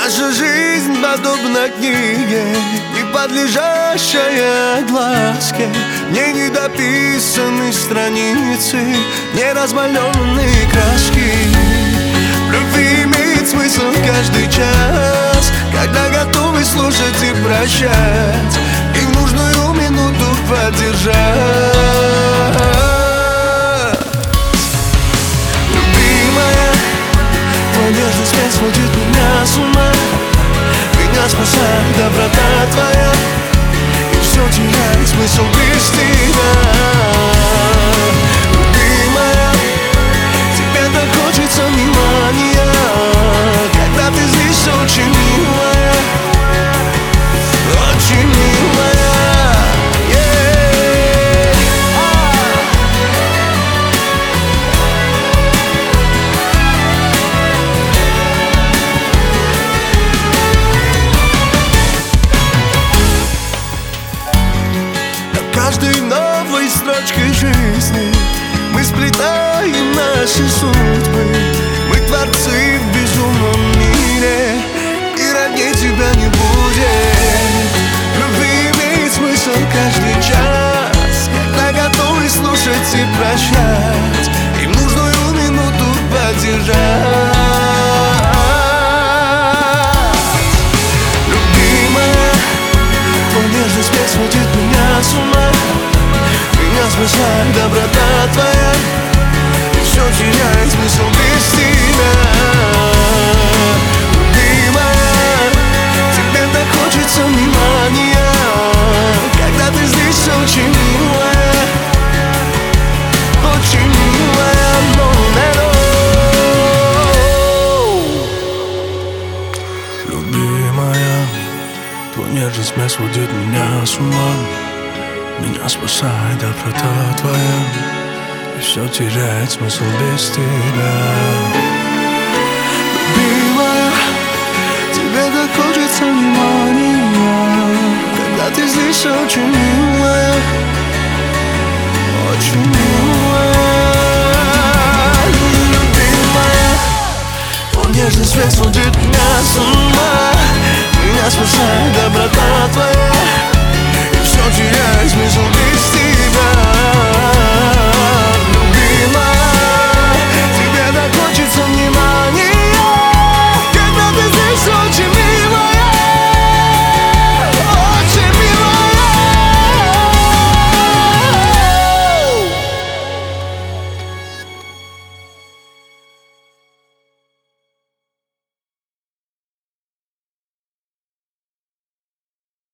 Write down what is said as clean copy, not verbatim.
Наша жизнь подобна книге, не подлежащая огласке. Не недописаны страницы, не размалеванные краски. В любви имеет смысл каждый час, когда готовы слушать и прощать, и в нужную минуту поддержать. Любимая, твоя нежность не сводит меня с ума. Меня спасает доброта твоя, и все теряет смысл без тебя. Любимая, тебе так хочется внимания, когда ты здесь очень милая, очень милая. Каждой новой строчкой жизни мы сплетаем наши судьбы. Мы творцы в безумном мире, и роднее тебя не будет. Любви имеет смысл каждый час, когда готовы слушать и прощать, и в нужную минуту поддержать. Любимая, твоя нежность не сводит меня с ума. Меня спасает доброта твоя, и все теряет смысл без тебя. Любимая, тебе так хочется внимания, когда ты здесь очень милая, очень милая. Любимая, твоя нежность не сводит меня с ума. Меня спасает доброта твоя, и все теряет смысл без тебя. Любимая, тебе так хочется внимания, когда ты здесь очень милая, очень милая.